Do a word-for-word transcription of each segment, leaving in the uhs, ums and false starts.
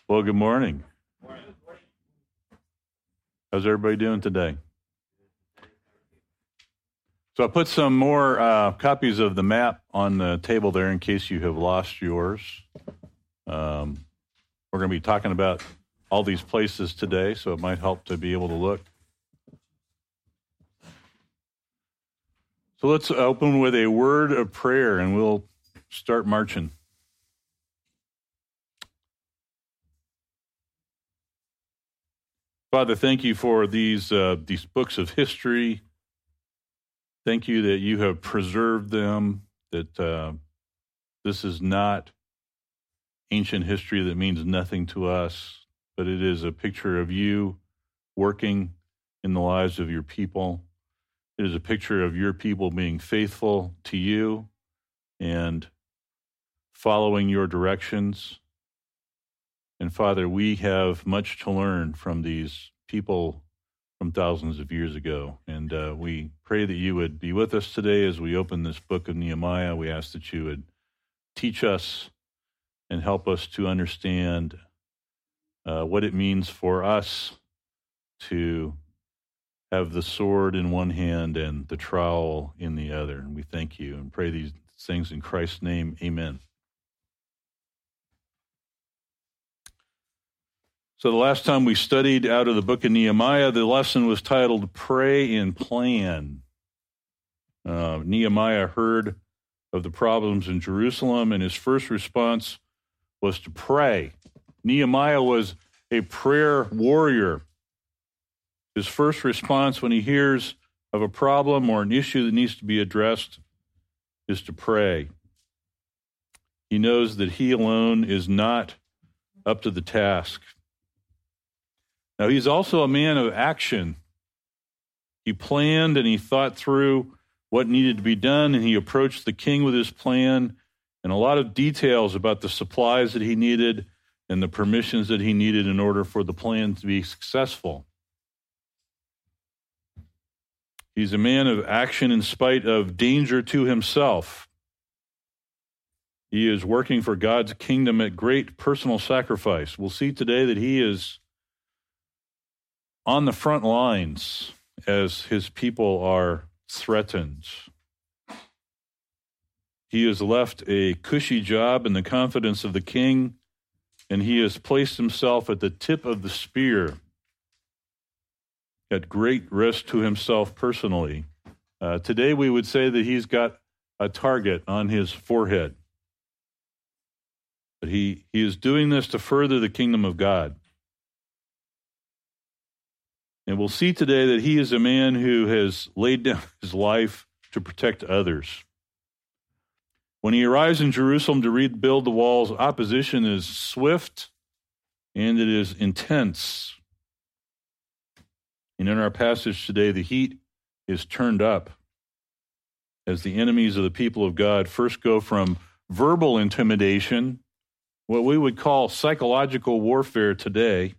Well, good morning. How's everybody doing today? So I put some more uh, copies of the map on the table there in case you have lost yours. Um, we're going to be talking about all these places today, so it might help to be able to look. So let's open with a word of prayer, and we'll start marching. Father, thank you for these uh, these books of history. Thank you that you have preserved them, that uh, this is not ancient history that means nothing to us, but it is a picture of you working in the lives of your people. It is a picture of your people being faithful to you and following your directions. And Father, we have much to learn from these people from thousands of years ago. And uh, we pray that you would be with us today as we open this book of Nehemiah. We ask that you would teach us and help us to understand uh, what it means for us to have the sword in one hand and the trowel in the other. And we thank you and pray these things in Christ's name. Amen. So the last time we studied out of the book of Nehemiah, the lesson was titled Pray and Plan. Uh, Nehemiah heard of the problems in Jerusalem, and his first response was to pray. Nehemiah was a prayer warrior. His first response when he hears of a problem or an issue that needs to be addressed is to pray. He knows that he alone is not up to the task. Now, he's also a man of action. He planned and he thought through what needed to be done, and he approached the king with his plan and a lot of details about the supplies that he needed and the permissions that he needed in order for the plan to be successful. He's a man of action in spite of danger to himself. He is working for God's kingdom at great personal sacrifice. We'll see today that he is on the front lines as his people are threatened. He has left a cushy job in the confidence of the king, and he has placed himself at the tip of the spear at great risk to himself personally. Uh, today we would say that he's got a target on his forehead. But he, he is doing this to further the kingdom of God. And we'll see today that he is a man who has laid down his life to protect others. When he arrives in Jerusalem to rebuild the walls, opposition is swift and it is intense. And in our passage today, the heat is turned up as the enemies of the people of God first go from verbal intimidation, what we would call psychological warfare today,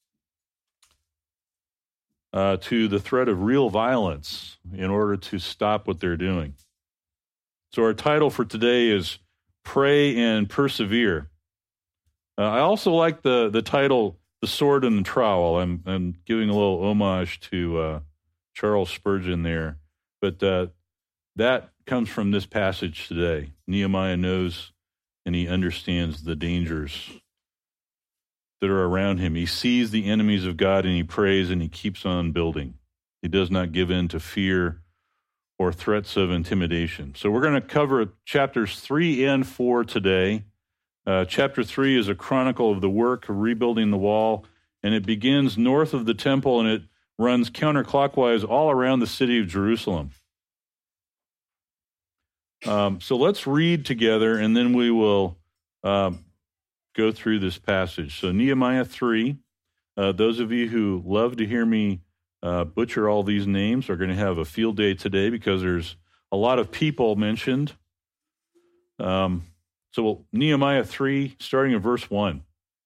Uh, to the threat of real violence in order to stop what they're doing. So our title for today is Pray and Persevere. Uh, I also like the, the title, The Sword and the Trowel. I'm, I'm giving a little homage to uh, Charles Spurgeon there. But uh, that comes from this passage today. Nehemiah knows and he understands the dangers that are around him. He sees the enemies of God and he prays and he keeps on building. He does not give in to fear or threats of intimidation. So we're going to cover chapters three and four today. Uh, chapter three is a chronicle of the work of rebuilding the wall, and it begins north of the temple and it runs counterclockwise all around the city of Jerusalem. Um, so let's read together and then we will uh, go through this passage. So Nehemiah three, uh, those of you who love to hear me uh, butcher all these names are going to have a field day today because there's a lot of people mentioned. Um, so we'll, Nehemiah three, starting in verse one.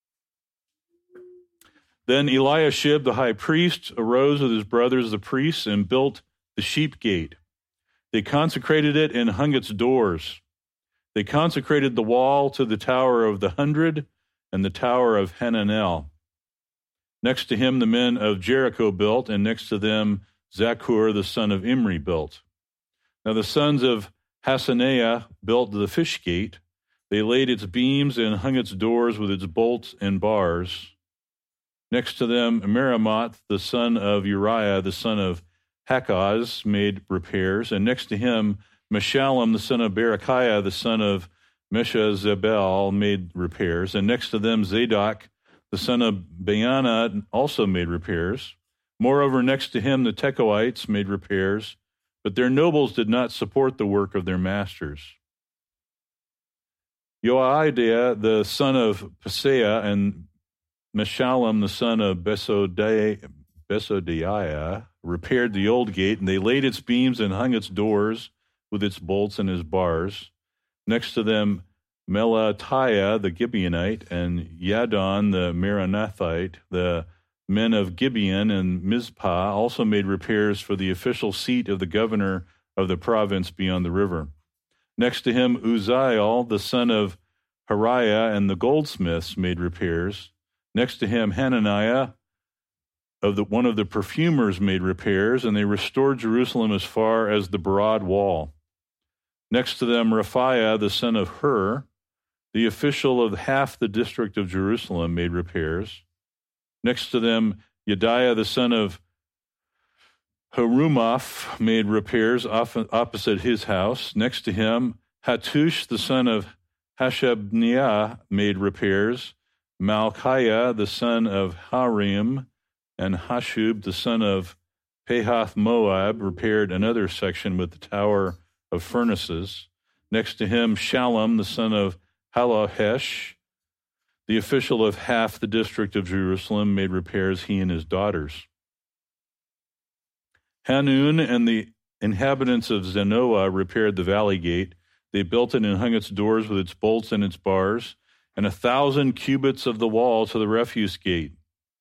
Then Eliashib, the high priest, arose with his brothers, the priests, and built the sheep gate. They consecrated it and hung its doors. They consecrated the wall to the tower of the hundred and the tower of Hananel. Next to him the men of Jericho built, and next to them Zaccur the son of Imri built. Now the sons of Hassenaah built the fish gate. They laid its beams and hung its doors with its bolts and bars. Next to them Meremoth the son of Uriah the son of Hakaz made repairs, and next to him Meshullam the son of Berechiah the son of Meshezabel made repairs, and next to them Zadok the son of Baana also made repairs. Moreover, next to him the Tekoites made repairs, but their nobles did not support the work of their masters. Joiada the son of Paseah and Meshullam the son of Besodiah repaired the old gate, and they laid its beams and hung its doors with its bolts and its bars. Next to them Melatiah the Gibeonite and Yadon the Meronothite, the men of Gibeon and Mizpah, also made repairs for the official seat of the governor of the province beyond the river. Next to him Uzziel the son of Hariah and the goldsmiths made repairs. Next to him Hananiah of the one of the perfumers made repairs, and they restored Jerusalem as far as the broad wall. Next to them Raphiah the son of Hur, the official of half the district of Jerusalem, made repairs. Next to them Yediah the son of Harumaph made repairs opposite his house. Next to him Hattush the son of Hashabniah made repairs. Malchiah the son of Harim and Hashub the son of Pahath Moab repaired another section with the tower of furnaces. Next to him Shallum the son of Halohesh, the official of half the district of Jerusalem, made repairs, he and his daughters. Hanun and the inhabitants of Zanoah repaired the valley gate. They built it and hung its doors with its bolts and its bars, and a thousand cubits of the wall to the refuse gate.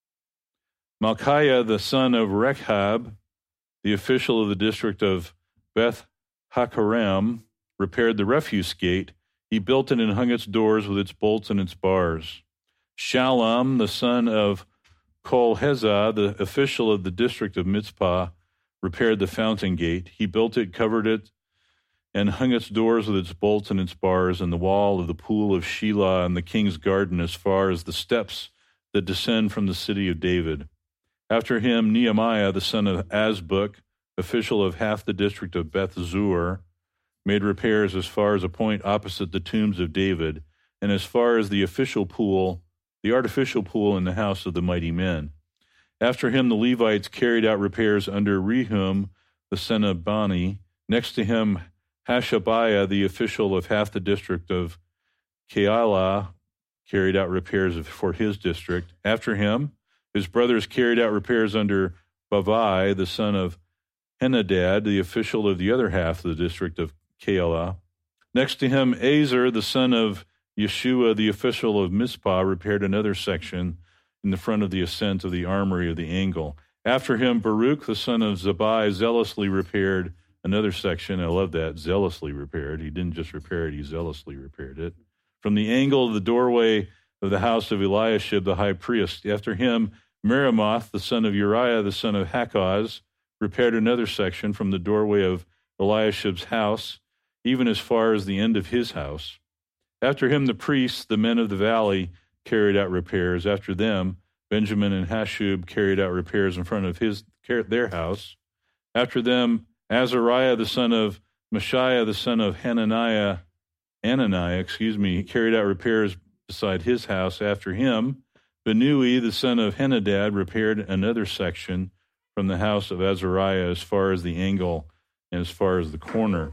Malchiah the son of Rechab, the official of the district of Beth Hakerem, repaired the refuse gate. He built it and hung its doors with its bolts and its bars. Shallum, the son of Kol-Hezah, the official of the district of Mizpah, repaired the fountain gate. He built it, covered it, and hung its doors with its bolts and its bars, and the wall of the pool of Shelah and the king's garden as far as the steps that descend from the city of David. After him, Nehemiah, the son of Azbuk, official of half the district of Beth Zur, made repairs as far as a point opposite the tombs of David, and as far as the official pool, the artificial pool in the house of the mighty men. After him, the Levites carried out repairs under Rehum, the son of Bani. Next to him, Hashabiah, the official of half the district of Keilah, carried out repairs for his district. After him, his brothers carried out repairs under Bavai, the son of Henadad, the official of the other half of the district of Keilah. Next to him, Azer, the son of Yeshua, the official of Mizpah, repaired another section in the front of the ascent of the armory of the angle. After him, Baruch, the son of Zabai, zealously repaired another section. I love that, zealously repaired. He didn't just repair it, he zealously repaired it. From the angle of the doorway of the house of Eliashib, the high priest. After him, Meremoth, the son of Uriah, the son of Hakaz, repaired another section from the doorway of Eliashib's house, even as far as the end of his house. After him, the priests, the men of the valley, carried out repairs. After them, Benjamin and Hashub carried out repairs in front of his their house. After them, Azariah, the son of Meshiah, the son of Hananiah, Ananiah, excuse me, carried out repairs beside his house. After him, Benui, the son of Henadad, repaired another section from the house of Azariah as far as the angle and as far as the corner.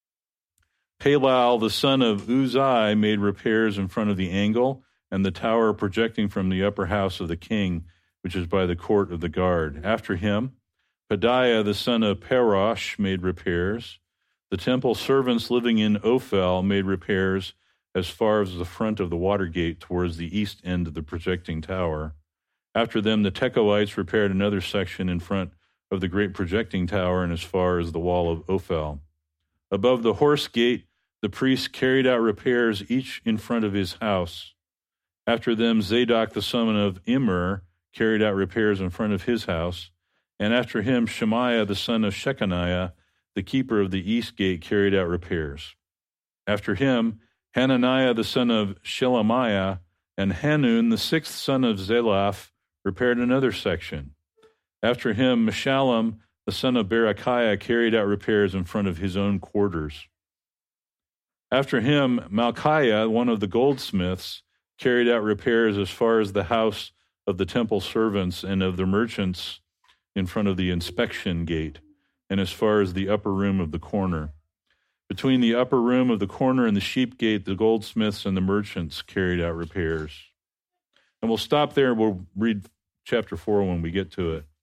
Palal, the son of Uzai, made repairs in front of the angle and the tower projecting from the upper house of the king, which is by the court of the guard. After him, Pedaiah, the son of Parosh, made repairs. The temple servants living in Ophel made repairs as far as the front of the water gate towards the east end of the projecting tower. After them, the Tekoites repaired another section in front of the great projecting tower and as far as the wall of Ophel. Above the horse gate, the priests carried out repairs, each in front of his house. After them, Zadok the son of Immer carried out repairs in front of his house. And after him, Shemaiah the son of Shechaniah, the keeper of the east gate, carried out repairs. After him, Hananiah the son of Shelemiah and Hanun the sixth son of Zelaph repaired another section. After him, Meshullam the son of Berechiah carried out repairs in front of his own quarters. After him, Malchiah, one of the goldsmiths, carried out repairs as far as the house of the temple servants and of the merchants in front of the inspection gate, and as far as the upper room of the corner. Between the upper room of the corner and the sheep gate, the goldsmiths and the merchants carried out repairs. And we'll stop there. We'll read chapter four when we get to it.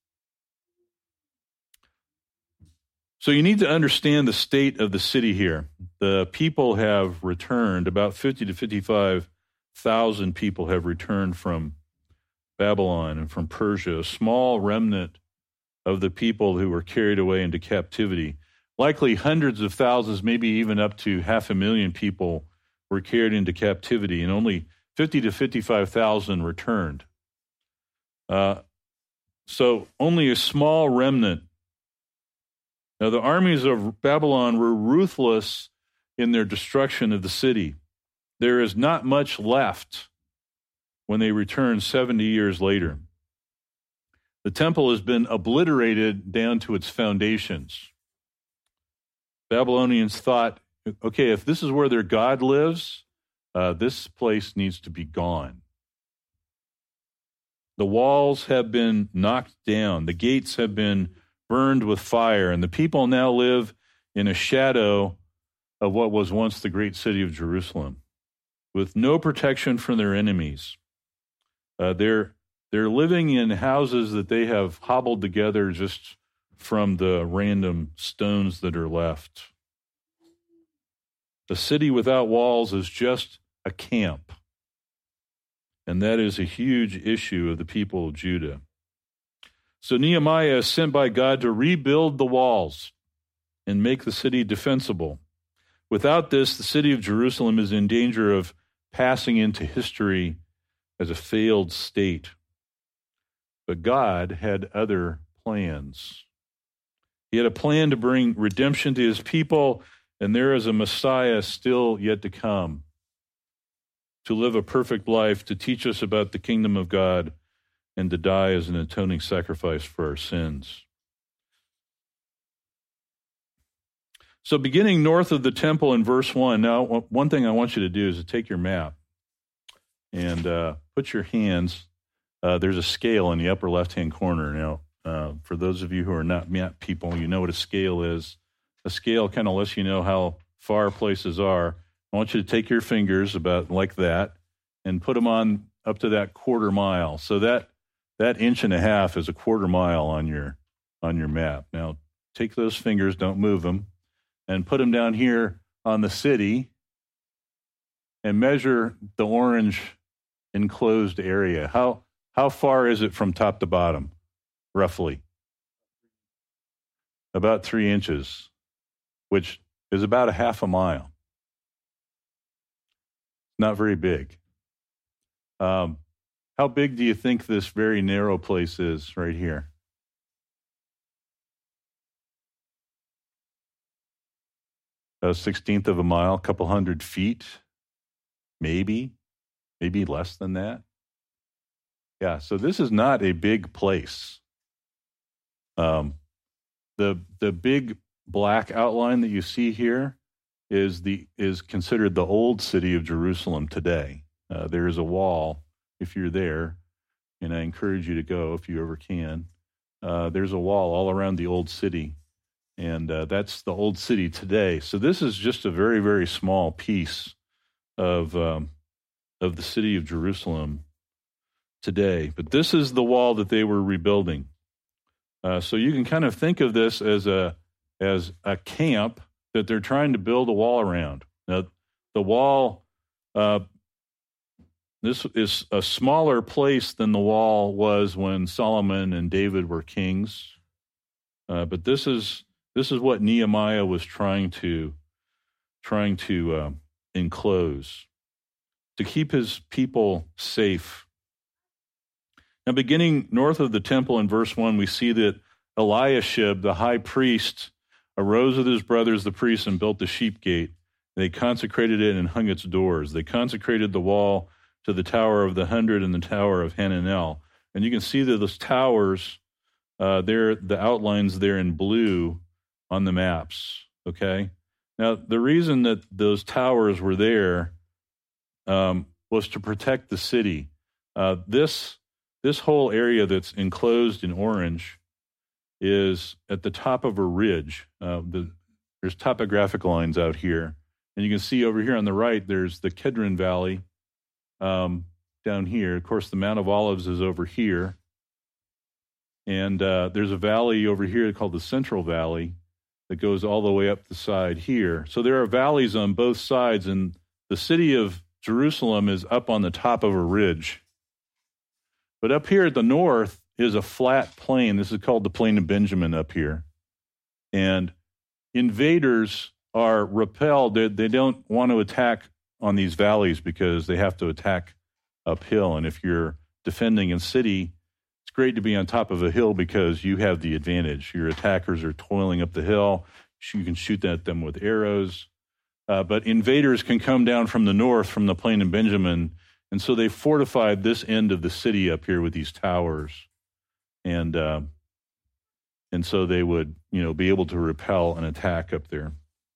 So you need to understand the state of the city here. The people have returned. About fifty to fifty-five thousand people have returned from Babylon and from Persia, a small remnant of the people who were carried away into captivity. Likely hundreds of thousands, maybe even up to half a million people were carried into captivity, and only fifty to fifty-five thousand returned. Uh, so only a small remnant. Now, the armies of Babylon were ruthless in their destruction of the city. There is not much left when they return seventy years later. The temple has been obliterated down to its foundations. Babylonians thought, okay, if this is where their God lives, uh, this place needs to be gone. The walls have been knocked down. The gates have been burned with fire, and the people now live in a shadow of what was once the great city of Jerusalem, with no protection from their enemies. Uh, they're they're living in houses that they have hobbled together just from the random stones that are left. The city without walls is just a camp, and that is a huge issue of the people of Judah. So Nehemiah is sent by God to rebuild the walls and make the city defensible. Without this, the city of Jerusalem is in danger of passing into history as a failed state. But God had other plans. He had a plan to bring redemption to his people, and there is a Messiah still yet to come, to live a perfect life, to teach us about the kingdom of God, and to die as an atoning sacrifice for our sins. So beginning north of the temple in verse one, now one thing I want you to do is to take your map and uh, put your hands, uh, there's a scale in the upper left-hand corner. Now, uh, for those of you who are not map people, you know what a scale is. A scale kind of lets you know how far places are. I want you to take your fingers about like that and put them on up to that quarter mile. So that That inch and a half is a quarter mile on your on your map. Now, take those fingers, don't move them, and put them down here on the city and measure the orange enclosed area. How how far is it from top to bottom, roughly? About three inches, which is about a half a mile. Not very big. Um, How big do you think this very narrow place is right here? A sixteenth of a mile, a couple hundred feet, maybe, maybe less than that. Yeah, so this is not a big place. Um, the the big black outline that you see here is the is considered the old city of Jerusalem today. Uh, there is a wall. If you're there, and I encourage you to go if you ever can, uh, there's a wall all around the old city, and uh, that's the old city today. So this is just a very, very small piece of um, of the city of Jerusalem today. But this is the wall that they were rebuilding. Uh, so you can kind of think of this as a as a camp that they're trying to build a wall around. Now, the wall. Uh, This is a smaller place than the wall was when Solomon and David were kings, uh, but this is this is what Nehemiah was trying to trying to uh, enclose. to keep his people safe. Now, beginning north of the temple in verse one, we see that Eliashib, the high priest, arose with his brothers, the priests, and built the sheep gate. They consecrated it and hung its doors. They consecrated the wall to the Tower of the Hundred and the Tower of Hananel. And you can see that those towers, uh, they're the outlines there in blue on the maps, okay? Now, the reason that those towers were there um, was to protect the city. Uh, this, this whole area that's enclosed in orange is at the top of a ridge. Uh, the, there's topographic lines out here. And you can see over here on the right, there's the Kedron Valley um, down here. Of course, the Mount of Olives is over here. And uh, there's a valley over here called the Central Valley that goes all the way up the side here. So there are valleys on both sides, and the city of Jerusalem is up on the top of a ridge. But up here at the north is a flat plain. This is called the Plain of Benjamin up here. And invaders are repelled. They, they don't want to attack on these valleys because they have to attack uphill. And if you're defending a city, it's great to be on top of a hill because you have the advantage. Your attackers are toiling up the hill. You can shoot at them with arrows. Uh, but invaders can come down from the north, from the Plain of Benjamin. And so they fortified this end of the city up here with these towers. And uh, and so they would, you know, be able to repel an attack up there.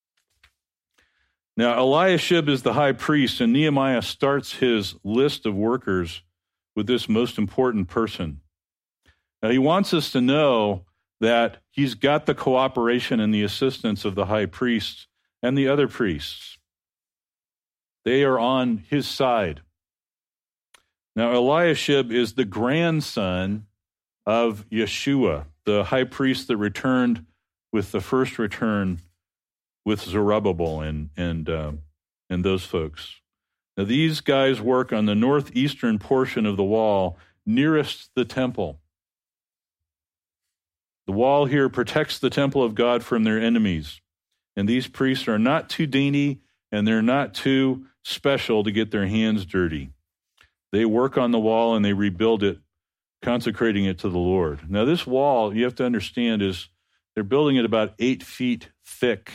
Now, Eliashib is the high priest, and Nehemiah starts his list of workers with this most important person. Now, he wants us to know that he's got the cooperation and the assistance of the high priest and the other priests. They are on his side. Now, Eliashib is the grandson of Yeshua, the high priest that returned with the first return with Zerubbabel and and uh, and those folks. Now, these guys work on the northeastern portion of the wall nearest the temple. The wall here protects the temple of God from their enemies. And these priests are not too dainty and they're not too special to get their hands dirty. They work on the wall and they rebuild it, consecrating it to the Lord. Now, this wall, you have to understand, is they're building it about eight feet thick.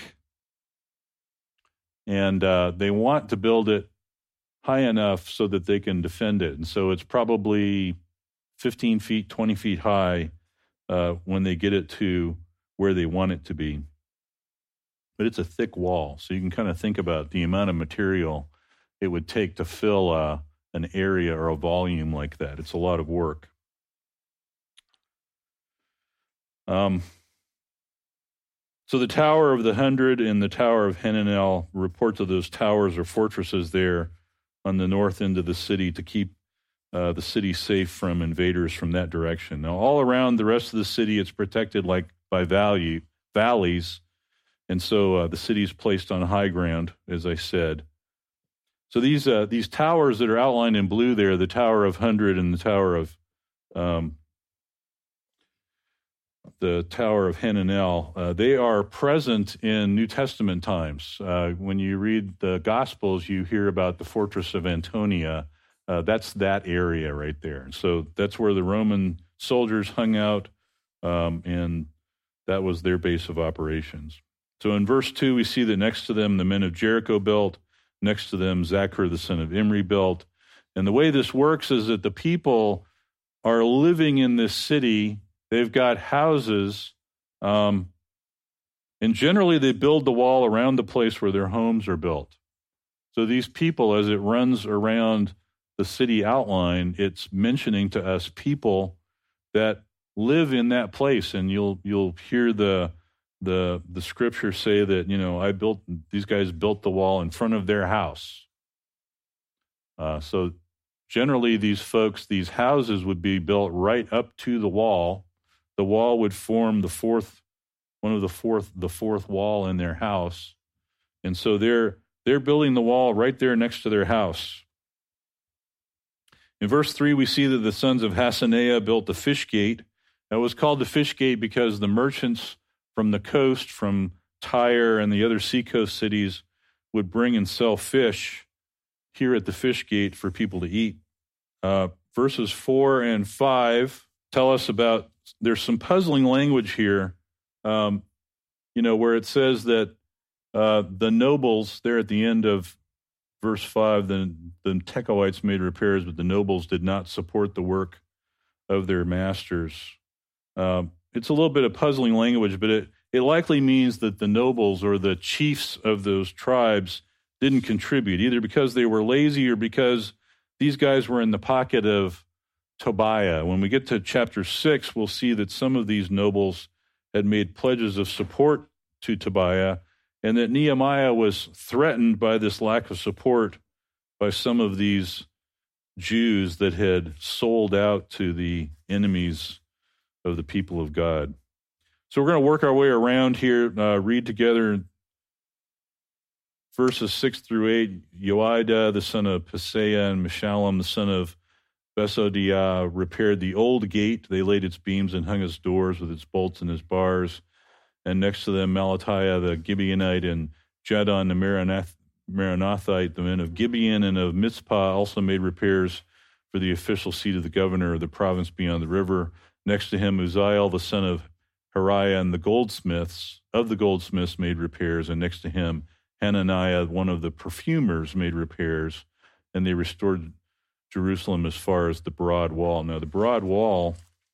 And uh, they want to build it high enough so that they can defend it. And so it's probably fifteen feet, twenty feet high uh, when they get it to where they want it to be. But it's a thick wall, so you can kind of think about the amount of material it would take to fill uh, an area or a volume like that. It's a lot of work. Um. So the Tower of the Hundred and the Tower of Hananel, reports of those towers or fortresses there on the north end of the city to keep uh, the city safe from invaders from that direction. Now, all around the rest of the city, it's protected like by value, valleys, and so uh, the city is placed on high ground, as I said. So these uh, these towers that are outlined in blue there, the Tower of Hundred and the Tower of um, the Tower of Hananel, uh, they are present in New Testament times. Uh, when you read the Gospels, you hear about the fortress of Antonia. Uh, that's that area right there. So that's where the Roman soldiers hung out, um, and that was their base of operations. So in verse two, we see that next to them, the men of Jericho built. Next to them, Zachar, the son of Imri, built. And the way this works is that the people are living in this city. They've got houses, um, and generally they build the wall around the place where their homes are built. So these people, as it runs around the city outline, it's mentioning to us people that live in that place, and you'll you'll hear the the the scripture say that, you know, I built these guys built the wall in front of their house. Uh, so generally, these folks, these houses would be built right up to the wall. The wall would form the fourth, one of the fourth, the fourth wall in their house, and so they're they're building the wall right there next to their house. In verse three, we see that the sons of Hasaneah built the fish gate. It was called the fish gate because the merchants from the coast, from Tyre and the other seacoast cities, would bring and sell fish here at the fish gate for people to eat. Uh, verses four and five tell us about, there's some puzzling language here, um, you know, where it says that uh, the nobles, there at the end of verse five, the, the Tekoites made repairs, but the nobles did not support the work of their masters. Um, it's a little bit of puzzling language, but it, it likely means that the nobles or the chiefs of those tribes didn't contribute, either because they were lazy or because these guys were in the pocket of Tobiah. When we get to chapter six, we'll see that some of these nobles had made pledges of support to Tobiah, and that Nehemiah was threatened by this lack of support by some of these Jews that had sold out to the enemies of the people of God. So we're going to work our way around here, uh, read together verses six through eight. Joiada, the son of Paseah, and Meshullam, the son of Besodiah, repaired the old gate. They laid its beams and hung its doors with its bolts and its bars. And next to them, Melatiah, the Gibeonite, and Jadon, the Maronath- Maronathite, the men of Gibeon and of Mizpah, also made repairs for the official seat of the governor of the province beyond the river. Next to him, Uzziel, the son of Hariah, and the goldsmiths of the goldsmiths made repairs. And next to him, Hananiah, one of the perfumers, made repairs. And they restored Jerusalem as far as the broad wall. Now, the broad wall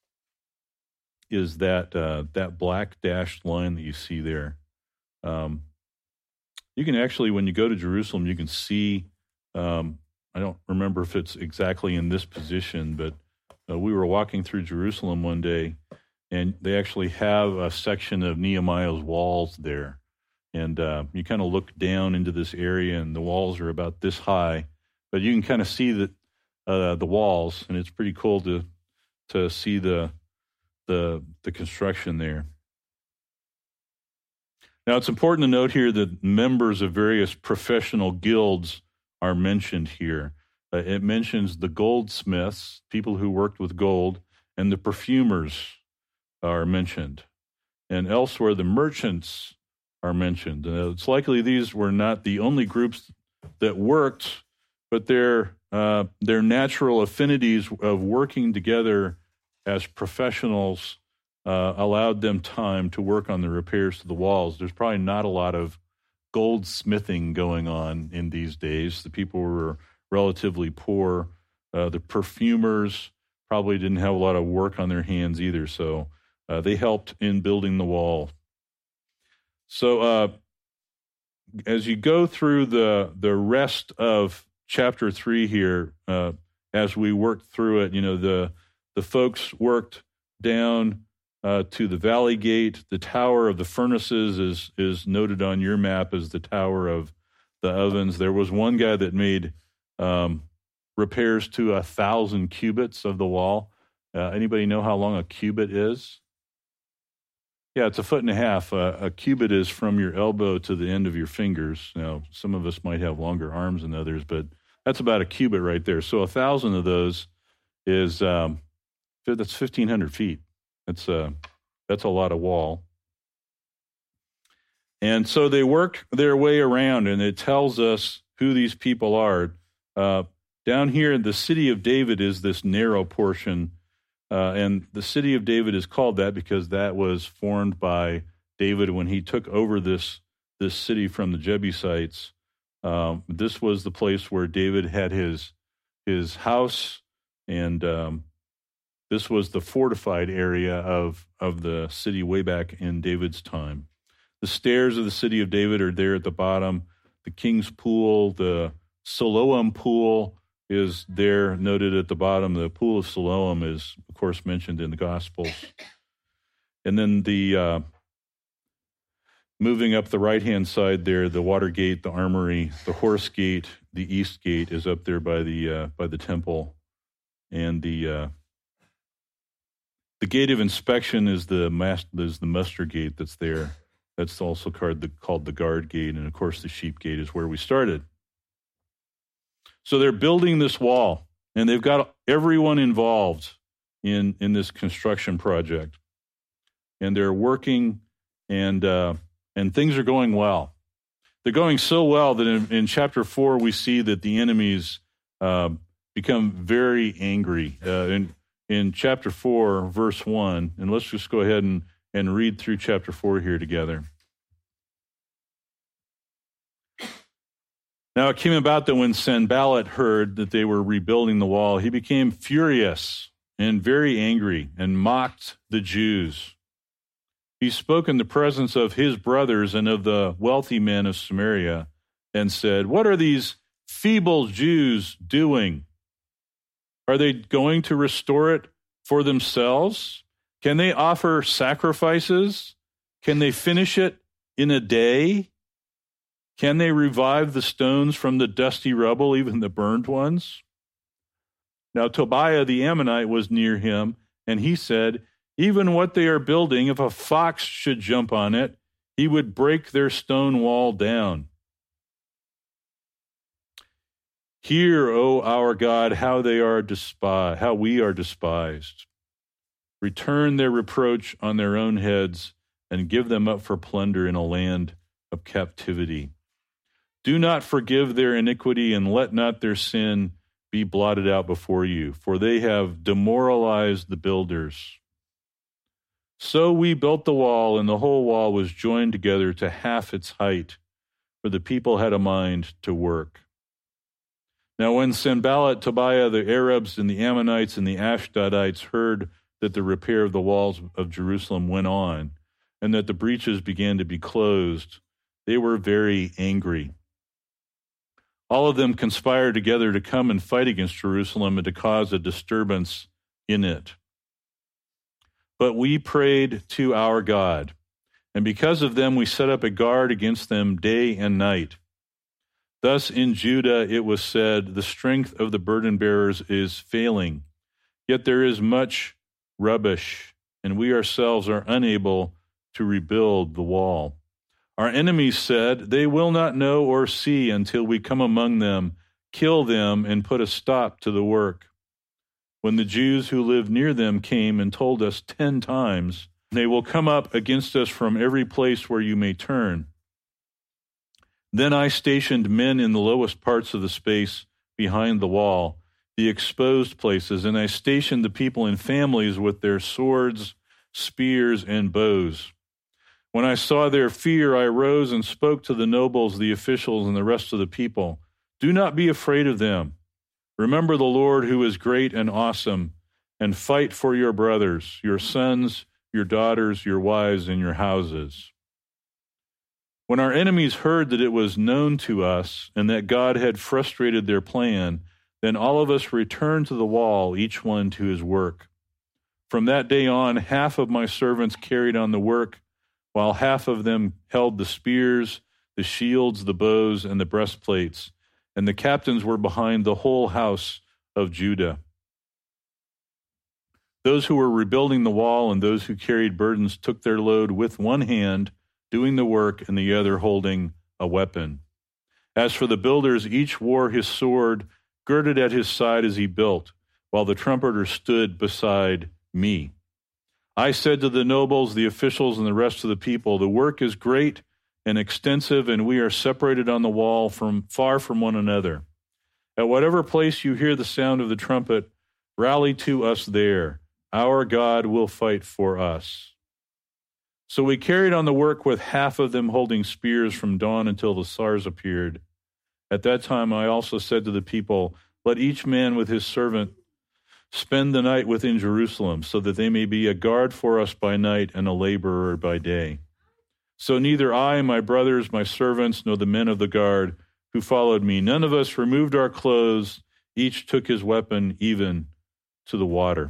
is that uh, that black dashed line that you see there. Um, you can actually, when you go to Jerusalem, you can see, um, I don't remember if it's exactly in this position, but uh, we were walking through Jerusalem one day, and they actually have a section of Nehemiah's walls there. And uh, you kind of look down into this area, and the walls are about this high, but you can kind of see the, uh, the walls, and it's pretty cool to to see the the the construction there. Now, it's important to note here that members of various professional guilds are mentioned here. Uh, it mentions the goldsmiths, people who worked with gold, and the perfumers are mentioned. And elsewhere, the merchants are mentioned. Uh, it's likely these were not the only groups that worked, but their uh, their natural affinities of working together as professionals uh, allowed them time to work on the repairs to the walls. There's probably not a lot of goldsmithing going on in these days. The people were relatively poor. Uh, the perfumers probably didn't have a lot of work on their hands either, so uh, they helped in building the wall. So uh, as you go through the the rest of chapter three here, uh, as we worked through it, you know, the the folks worked down uh, to the valley gate. The tower of the furnaces is is noted on your map as the tower of the ovens. There was one guy that made um, repairs to a thousand cubits of the wall. Uh, anybody know how long a cubit is? Yeah, it's a foot and a half. Uh, a cubit is from your elbow to the end of your fingers. Now, some of us might have longer arms than others, but that's about a cubit right there. So a thousand of those is um, that's fifteen hundred feet. That's a that's a lot of wall. And so they work their way around, and it tells us who these people are. Uh, down here, the city of David is this narrow portion. Uh, and the city of David is called that because that was formed by David when he took over this this city from the Jebusites. Um, this was the place where David had his his house, and um, this was the fortified area of of the city way back in David's time. The stairs of the city of David are there at the bottom. The King's Pool, the Siloam Pool, is there noted at the bottom. The Pool of Siloam is, of course, mentioned in the Gospels. And then the uh, moving up the right-hand side there, the Water Gate, the Armory, the Horse Gate, the East Gate is up there by the uh, by the temple, and the uh, the Gate of Inspection is the mas- is the muster gate that's there. That's also called the called the Guard Gate, and of course, the Sheep Gate is where we started. So they're building this wall, and they've got everyone involved in, in this construction project. And they're working, and uh, and things are going well. They're going so well that in, in chapter four, we see that the enemies uh, become very angry. Uh, in, in chapter four, verse one, and let's just go ahead and, and read through chapter four here together. Now it came about that when Sanballat heard that they were rebuilding the wall, he became furious and very angry and mocked the Jews. He spoke in the presence of his brothers and of the wealthy men of Samaria and said, "What are these feeble Jews doing? Are they going to restore it for themselves? Can they offer sacrifices? Can they finish it in a day? Can they revive the stones from the dusty rubble, even the burned ones?" Now Tobiah the Ammonite was near him, and he said, "Even what they are building, if a fox should jump on it, he would break their stone wall down. Hear, O our God, how they are despised, how we are despised. Return their reproach on their own heads, and give them up for plunder in a land of captivity. Do not forgive their iniquity, and let not their sin be blotted out before you, for they have demoralized the builders. So we built the wall, and the whole wall was joined together to half its height, for the people had a mind to work." Now when Sanballat, Tobiah, the Arabs, and the Ammonites, and the Ashdodites heard that the repair of the walls of Jerusalem went on, and that the breaches began to be closed, they were very angry. All of them conspired together to come and fight against Jerusalem and to cause a disturbance in it. But we prayed to our God, and because of them we set up a guard against them day and night. Thus in Judah it was said, "The strength of the burden bearers is failing, yet there is much rubbish, and we ourselves are unable to rebuild the wall." Our enemies said, "They will not know or see until we come among them, kill them, and put a stop to the work." When the Jews who lived near them came and told us ten times, "They will come up against us from every place where you may turn," then I stationed men in the lowest parts of the space behind the wall, the exposed places, and I stationed the people in families with their swords, spears, and bows. When I saw their fear, I rose and spoke to the nobles, the officials, and the rest of the people. "Do not be afraid of them. Remember the Lord who is great and awesome, and fight for your brothers, your sons, your daughters, your wives, and your houses." When our enemies heard that it was known to us and that God had frustrated their plan, then all of us returned to the wall, each one to his work. From that day on, half of my servants carried on the work, while half of them held the spears, the shields, the bows, and the breastplates, and the captains were behind the whole house of Judah. Those who were rebuilding the wall and those who carried burdens took their load with one hand, doing the work, and the other holding a weapon. As for the builders, each wore his sword girded at his side as he built, while the trumpeter stood beside me. I said to the nobles, the officials, and the rest of the people, "The work is great and extensive, and we are separated on the wall from far from one another. At whatever place you hear the sound of the trumpet, rally to us there. Our God will fight for us." So we carried on the work with half of them holding spears from dawn until the stars appeared. At that time I also said to the people, "Let each man with his servant spend the night within Jerusalem, so that they may be a guard for us by night and a laborer by day." So neither I, my brothers, my servants, nor the men of the guard who followed me, none of us removed our clothes. Each took his weapon, even to the water.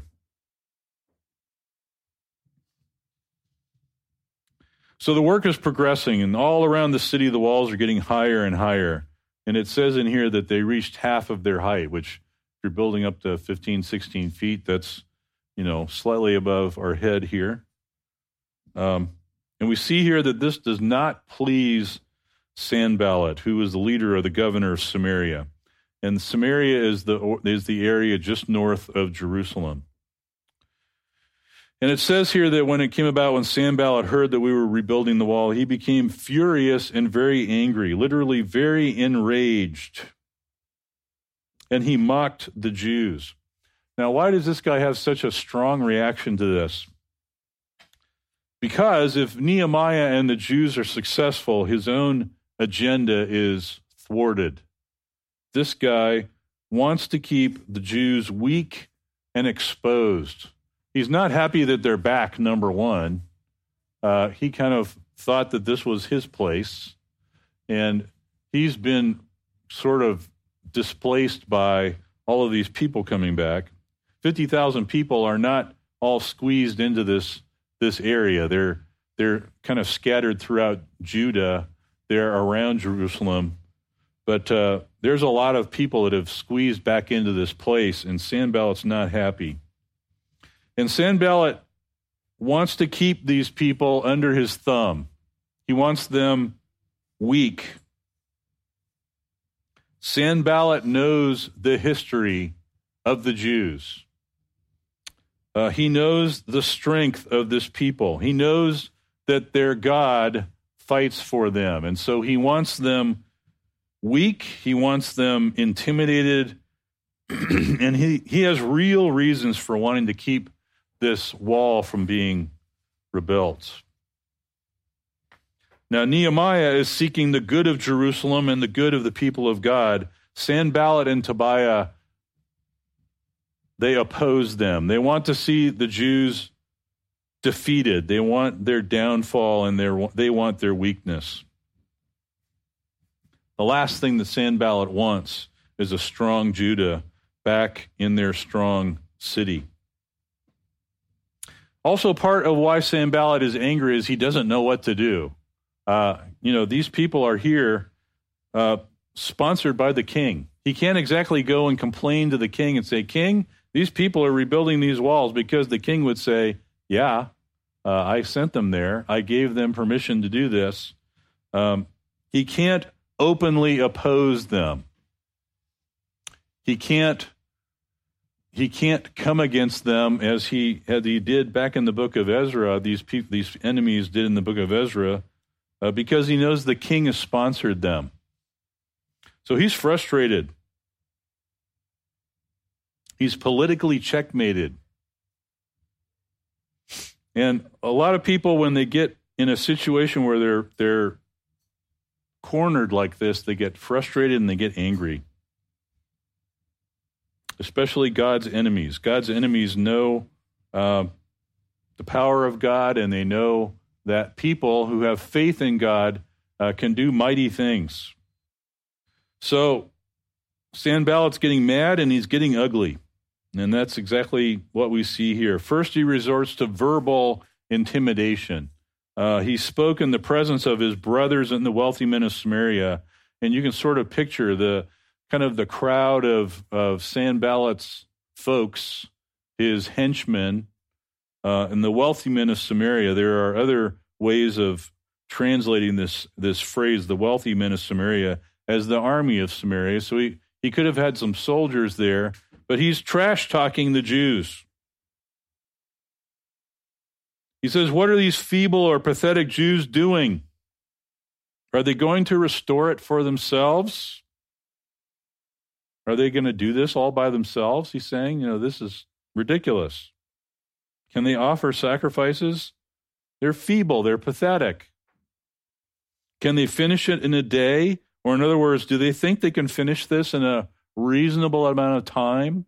So the work is progressing, and all around the city the walls are getting higher and higher. And it says in here that they reached half of their height, which if you're building up to fifteen, sixteen feet, that's, you know, slightly above our head here. Um, and we see here that this does not please Sanballat, who is the leader or the governor of Samaria. And Samaria is the is the area just north of Jerusalem. And it says here that when it came about, when Sanballat heard that we were rebuilding the wall, he became furious and very angry, literally very enraged. And he mocked the Jews. Now, why does this guy have such a strong reaction to this? Because if Nehemiah and the Jews are successful, his own agenda is thwarted. This guy wants to keep the Jews weak and exposed. He's not happy that they're back, number one. Uh, he kind of thought that this was his place, and he's been sort of displaced by all of these people coming back. fifty thousand people are not all squeezed into this, this area. They're, they're kind of scattered throughout Judah. They're around Jerusalem. But uh, there's a lot of people that have squeezed back into this place, and Sanballat's not happy. And Sanballat wants to keep these people under his thumb. He wants them weak. Sanballat knows the history of the Jews. Uh, he knows the strength of this people. He knows that their God fights for them. And so he wants them weak. He wants them intimidated. And he, he has real reasons for wanting to keep this wall from being rebuilt. Now, Nehemiah is seeking the good of Jerusalem and the good of the people of God. Sanballat and Tobiah, they oppose them. They want to see the Jews defeated. They want their downfall, and their, they want their weakness. The last thing that Sanballat wants is a strong Judah back in their strong city. Also, part of why Sanballat is angry is he doesn't know what to do. Uh, you know, these people are here uh, sponsored by the king. He can't exactly go and complain to the king and say, King, these people are rebuilding these walls, because the king would say, yeah, uh, I sent them there. I gave them permission to do this. Um, he can't openly oppose them. He can't He can't come against them as he as he did back in the book of Ezra. These people, these enemies did in the book of Ezra, uh, because he knows the king has sponsored them. So he's frustrated. He's politically checkmated. And a lot of people, when they get in a situation where they're they're cornered like this, they get frustrated and they get angry. Especially God's enemies. God's enemies know uh, the power of God, and they know that people who have faith in God uh, can do mighty things. So Sanballat's getting mad, and he's getting ugly. And that's exactly what we see here. First, he resorts to verbal intimidation. Uh, he spoke in the presence of his brothers and the wealthy men of Samaria, and you can sort of picture the kind of the crowd of, of Sanballat's folks, his henchmen, uh, and the wealthy men of Samaria. There are other ways of translating this, this phrase, the wealthy men of Samaria, as the army of Samaria. So he, he could have had some soldiers there, but he's trash-talking the Jews. He says, what are these feeble or pathetic Jews doing? Are they going to restore it for themselves? Are they going to do this all by themselves? He's saying, you know, this is ridiculous. Can they offer sacrifices? They're feeble. They're pathetic. Can they finish it in a day? Or in other words, do they think they can finish this in a reasonable amount of time?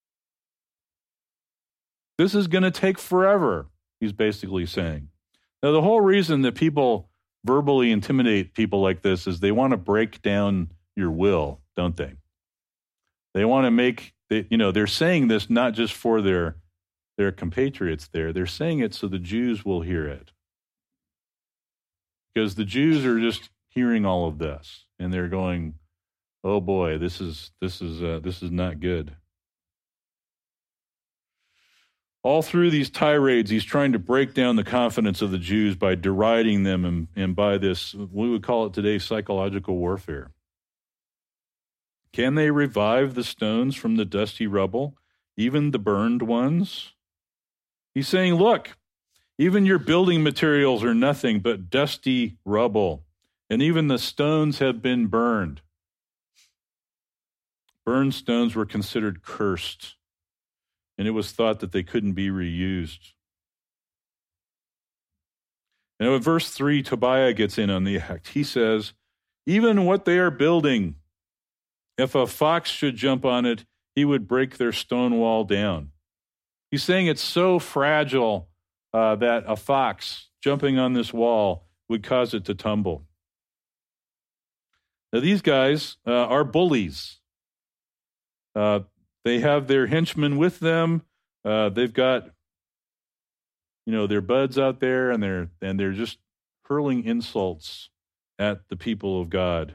This is going to take forever, he's basically saying. Now, the whole reason that people verbally intimidate people like this is they want to break down your will, don't they? They want to make, they, you know, they're saying this not just for their, their compatriots there. They're saying it so the Jews will hear it. Because the Jews are just hearing all of this, and they're going, oh boy, this is, this is, uh, this is not good. All through these tirades, he's trying to break down the confidence of the Jews by deriding them and, and by this, we would call it today, psychological warfare. Can they revive the stones from the dusty rubble, even the burned ones? He's saying, look, even your building materials are nothing but dusty rubble, and even the stones have been burned. Burned stones were considered cursed, and it was thought that they couldn't be reused. Now, in verse three, Tobiah gets in on the act. He says, even what they are building, if a fox should jump on it, he would break their stone wall down. He's saying it's so fragile uh, that a fox jumping on this wall would cause it to tumble. Now, these guys uh, are bullies. Uh, they have their henchmen with them. Uh, they've got, you know, their buds out there, and they're and they're just hurling insults at the people of God.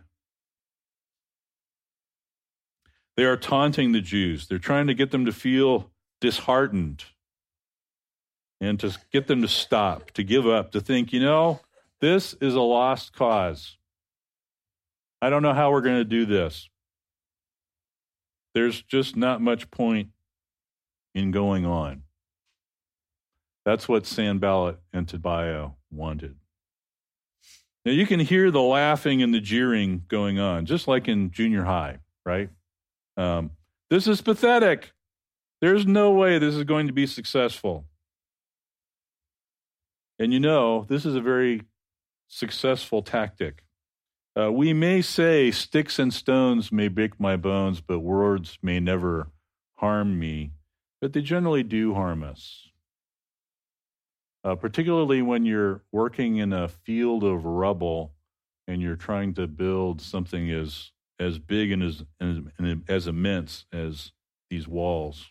They are taunting the Jews. They're trying to get them to feel disheartened and to get them to stop, to give up, to think, you know, this is a lost cause. I don't know how we're going to do this. There's just not much point in going on. That's what Sanballat and Tobiah wanted. Now, you can hear the laughing and the jeering going on, just like in junior high, right? Um, this is pathetic. There's no way this is going to be successful. And you know, this is a very successful tactic. Uh, we may say, sticks and stones may break my bones, but words may never harm me. But they generally do harm us. Uh, particularly when you're working in a field of rubble and you're trying to build something as as big and as, and as immense as these walls.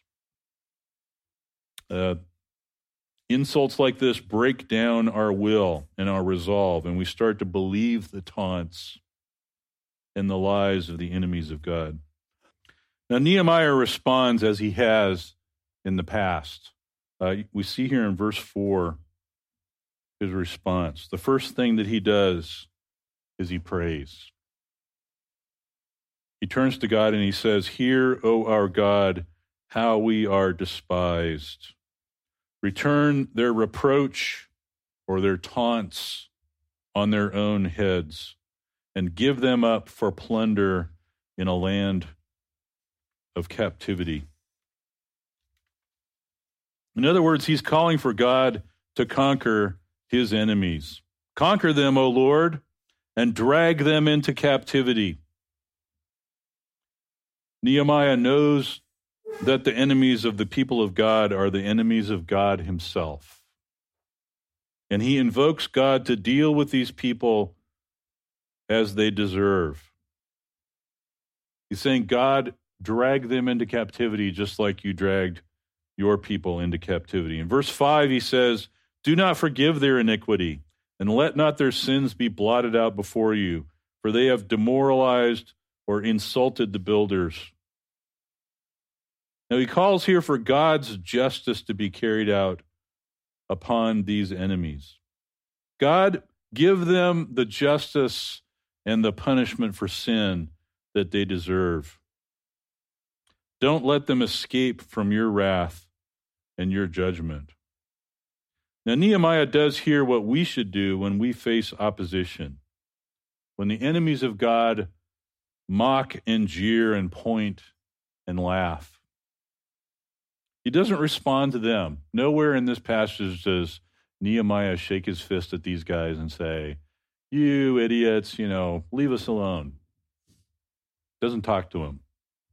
Uh, insults like this break down our will and our resolve, and we start to believe the taunts and the lies of the enemies of God. Now, Nehemiah responds as he has in the past. Uh, we see here in verse four his response. The first thing that he does is he prays. He turns to God and he says, "Hear, O our God, how we are despised. Return their reproach or their taunts on their own heads, and give them up for plunder in a land of captivity." In other words, he's calling for God to conquer his enemies. Conquer them, O Lord, and drag them into captivity. Nehemiah knows that the enemies of the people of God are the enemies of God himself. And he invokes God to deal with these people as they deserve. He's saying, God, drag them into captivity just like you dragged your people into captivity. In verse five, he says, "Do not forgive their iniquity, and let not their sins be blotted out before you, for they have demoralized or insulted the builders." Now, he calls here for God's justice to be carried out upon these enemies. God, give them the justice and the punishment for sin that they deserve. Don't let them escape from your wrath and your judgment. Now, Nehemiah does here what we should do when we face opposition. When the enemies of God mock and jeer and point and laugh, he doesn't respond to them. Nowhere in this passage does Nehemiah shake his fist at these guys and say, "You idiots, you know, leave us alone." Doesn't talk to them.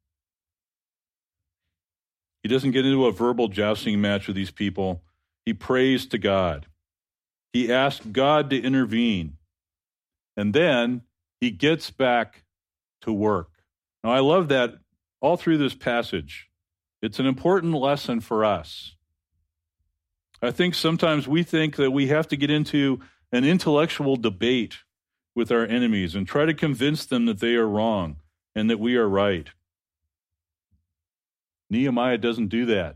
He doesn't get into a verbal jousting match with these people. He prays to God. He asks God to intervene. And then he gets back to work. Now, I love that all through this passage. It's an important lesson for us. I think sometimes we think that we have to get into an intellectual debate with our enemies and try to convince them that they are wrong and that we are right. Nehemiah doesn't do that.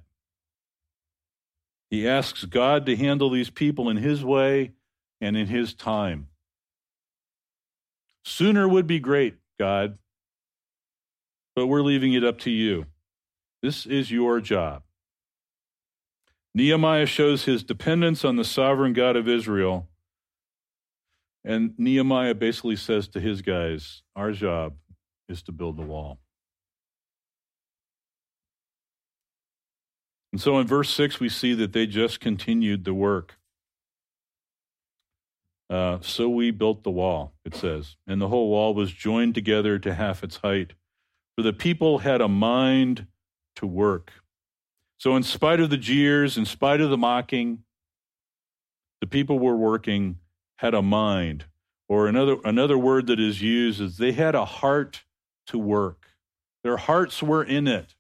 He asks God to handle these people in his way and in his time. Sooner would be great, God, but we're leaving it up to you. This is your job. Nehemiah shows his dependence on the sovereign God of Israel. And Nehemiah basically says to his guys, our job is to build the wall. And so in verse six, we see that they just continued the work. Uh, so we built the wall, it says, and the whole wall was joined together to half its height, for the people had a mind to work. So in spite of the jeers, in spite of the mocking, the people were working, had a mind. Or another, another word that is used is they had a heart to work. Their hearts were in it.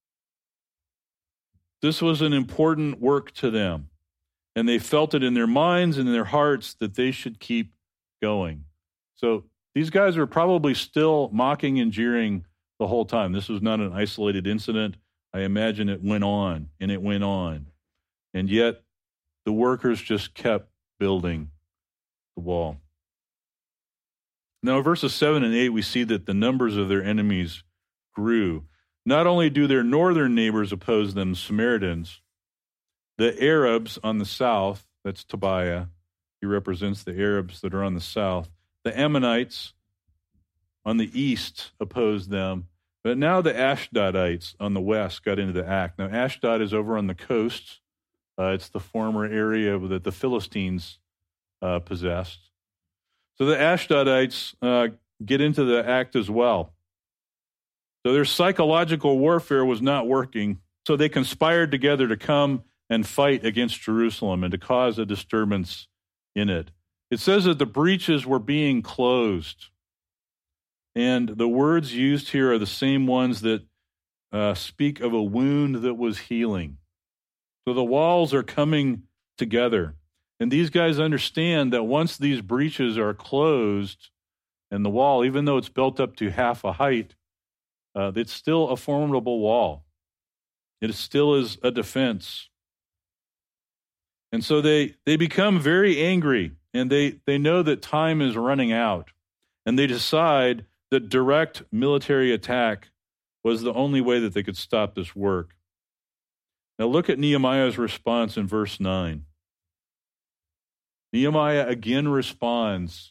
This was an important work to them. And they felt it in their minds and in their hearts that they should keep going. So these guys are probably still mocking and jeering the whole time. This was not an isolated incident. I imagine it went on and it went on. And yet the workers just kept building the wall. Now, in verses seven and eight, we see that the numbers of their enemies grew. Not only do their northern neighbors oppose them, Samaritans, the Arabs on the south, that's Tobiah, he represents the Arabs that are on the south. The Ammonites on the east opposed them. But now the Ashdodites on the west got into the act. Now, Ashdod is over on the coast. Uh, it's the former area that the Philistines uh, possessed. So the Ashdodites uh, get into the act as well. So their psychological warfare was not working. So they conspired together to come and fight against Jerusalem and to cause a disturbance in it. It says that the breaches were being closed. And the words used here are the same ones that uh, speak of a wound that was healing. So the walls are coming together. And these guys understand that once these breaches are closed and the wall, even though it's built up to half a height, uh, it's still a formidable wall. It still is a defense. And so they, they become very angry, and they, they know that time is running out. And they decide that direct military attack was the only way that they could stop this work. Now look at Nehemiah's response in verse nine. Nehemiah again responds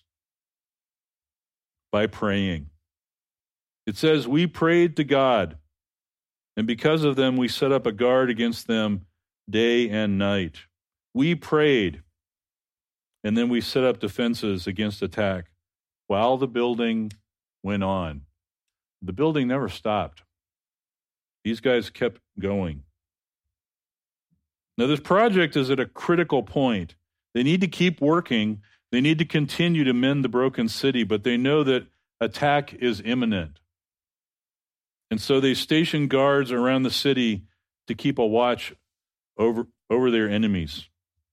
by praying. It says, we prayed to God, and because of them we set up a guard against them day and night. We prayed, and then we set up defenses against attack while the building went on. The building never stopped. These guys kept going. Now, this project is at a critical point. They need to keep working. They need to continue to mend the broken city, but they know that attack is imminent. And so they station guards around the city to keep a watch over, over their enemies.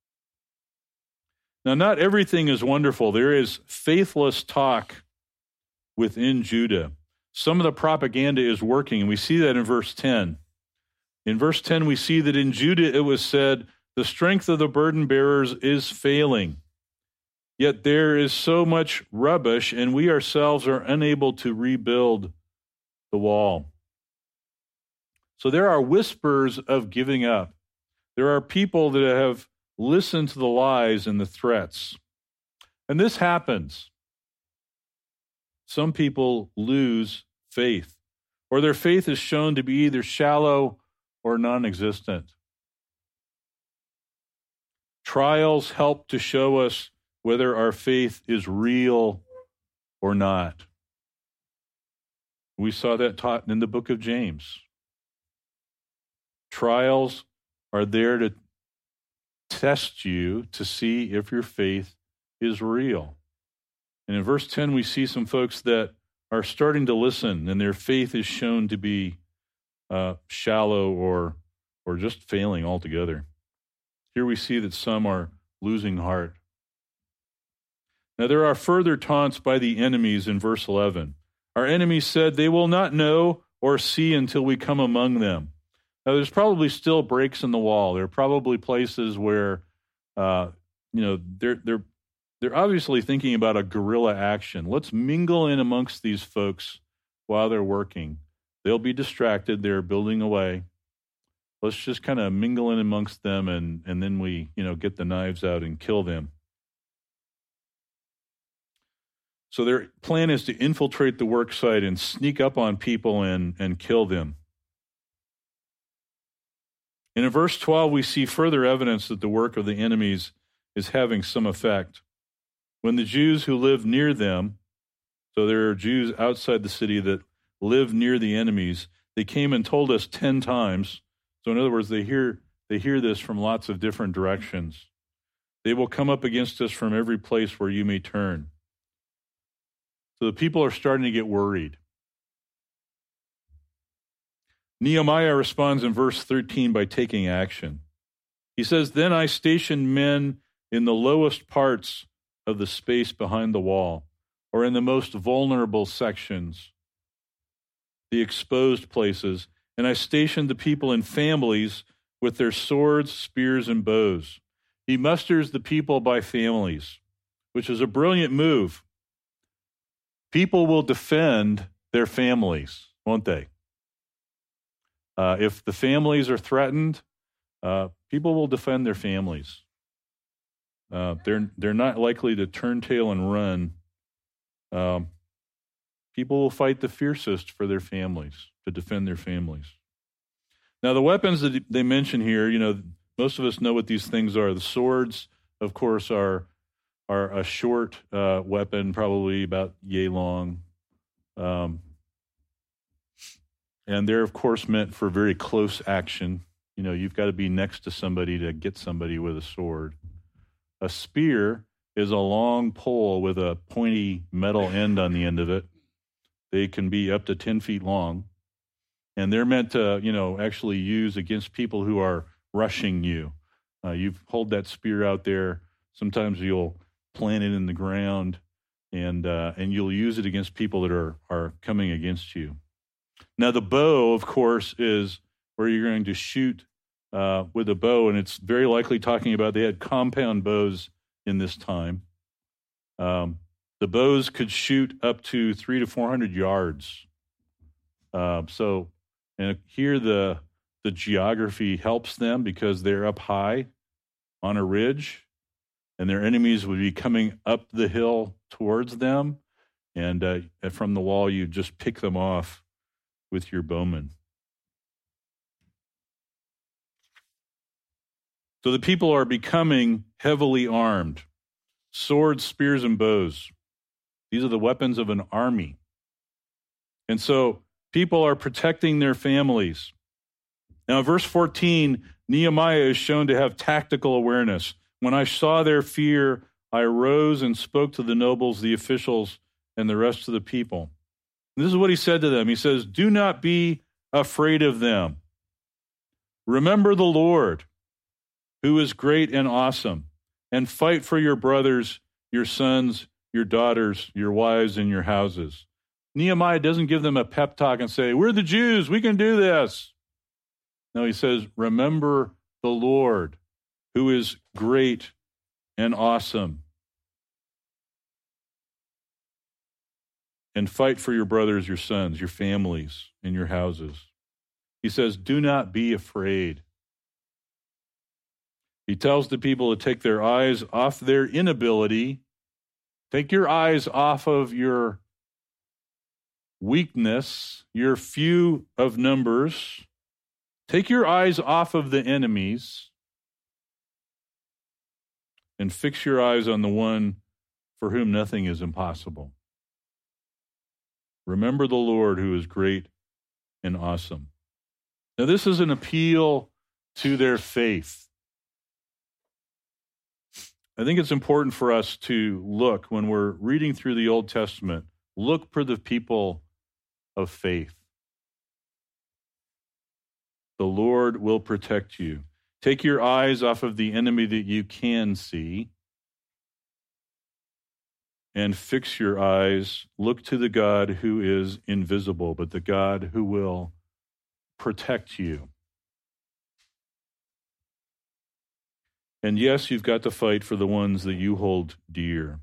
Now, not everything is wonderful. There is faithless talk within Judah. Some of the propaganda is working, and we see that in verse ten. In verse ten, we see that in Judah it was said, the strength of the burden bearers is failing. Yet there is so much rubbish, and we ourselves are unable to rebuild the wall. So there are whispers of giving up. There are people that have listened to the lies and the threats. And this happens. Some people lose faith, or their faith is shown to be either shallow or non-existent. Trials help to show us whether our faith is real or not. We saw that taught in the book of James. Trials are there to test you to see if your faith is real. And in verse ten, we see some folks that are starting to listen, and their faith is shown to be uh, shallow or or just failing altogether. Here we see that some are losing heart. Now there are further taunts by the enemies in verse eleven. Our enemies said, they will not know or see until we come among them. Now there's probably still breaks in the wall. There are probably places where, uh, you know, they're they're they're obviously thinking about a guerrilla action. Let's mingle in amongst these folks while they're working. They'll be distracted. They're building away. let's just kind of mingle in amongst them, and, and then we, you know, get the knives out and kill them. So their plan is to infiltrate the work site and sneak up on people and, and kill them. And in verse twelve, we see further evidence that the work of the enemies is having some effect. When the Jews who live near them, so there are Jews outside the city that live near the enemies, they came and told us ten times. So in other words, they hear they hear this from lots of different directions. They will come up against us from every place where you may turn. So the people are starting to get worried. Nehemiah responds in verse thirteen by taking action. He says, "Then I stationed men in the lowest parts of the space behind the wall, or in the most vulnerable sections, the exposed places, and I stationed the people in families with their swords, spears, and bows." He musters the people by families, which is a brilliant move. People will defend their families, won't they? Uh, if the families are threatened, uh, people will defend their families. Uh, they're they're not likely to turn tail and run. Um, people will fight the fiercest for their families, to defend their families. Now, the weapons that they mention here, you know, most of us know what these things are. The swords, of course, are are a short uh, weapon, probably about yay long. Um, and they're, of course, meant for very close action. You know, you've got to be next to somebody to get somebody with a sword. A spear is a long pole with a pointy metal end on the end of it. They can be up to ten feet long. And they're meant to, you know, actually use against people who are rushing you. Uh, you hold that spear out there. Sometimes you'll plant it in the ground, and uh, and you'll use it against people that are are coming against you. Now, the bow, of course, is where you're going to shoot uh, with a bow, and it's very likely talking about they had compound bows in this time. Um, the bows could shoot up to three to four hundred yards. Uh, so, and here the the geography helps them because they're up high on a ridge, and their enemies would be coming up the hill towards them, and uh, from the wall you just pick them off with your bowmen. So the people are becoming heavily armed. Swords, spears, and bows. These are the weapons of an army. And so people are protecting their families. Now, in verse fourteen, Nehemiah is shown to have tactical awareness. When I saw their fear, I arose and spoke to the nobles, the officials, and the rest of the people. And this is what he said to them. He says, "Do not be afraid of them. Remember the Lord, who is great and awesome, and fight for your brothers, your sons, your daughters, your wives, and your houses." Nehemiah doesn't give them a pep talk and say, "We're the Jews, we can do this." No, he says, "Remember the Lord, who is great and awesome, and fight for your brothers, your sons, your families, and your houses." He says, "Do not be afraid." He tells the people to take their eyes off their inability. Take your eyes off of your weakness, your few of numbers. Take your eyes off of the enemies and fix your eyes on the one for whom nothing is impossible. Remember the Lord, who is great and awesome. Now, this is an appeal to their faith. I think it's important for us to look, when we're reading through the Old Testament, look for the people of faith. The Lord will protect you. Take your eyes off of the enemy that you can see and fix your eyes. Look to the God who is invisible, but the God who will protect you. And yes, you've got to fight for the ones that you hold dear.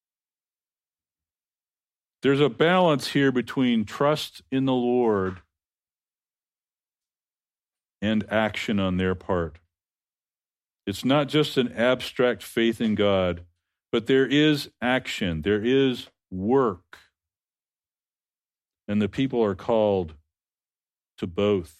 There's a balance here between trust in the Lord and action on their part. It's not just an abstract faith in God, but there is action, there is work. And the people are called to both.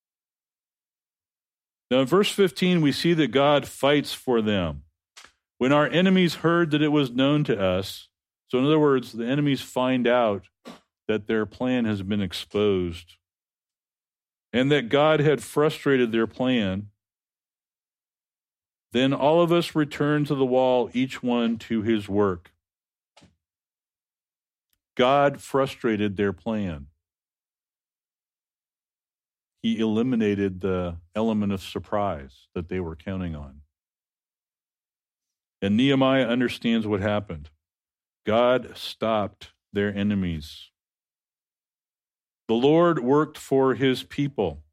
Now, in verse fifteen, we see that God fights for them. When our enemies heard that it was known to us, so in other words, the enemies find out that their plan has been exposed and that God had frustrated their plan, then all of us return to the wall, each one to his work. God frustrated their plan. He eliminated the element of surprise that they were counting on. And Nehemiah understands what happened. God stopped their enemies. The Lord worked for his people.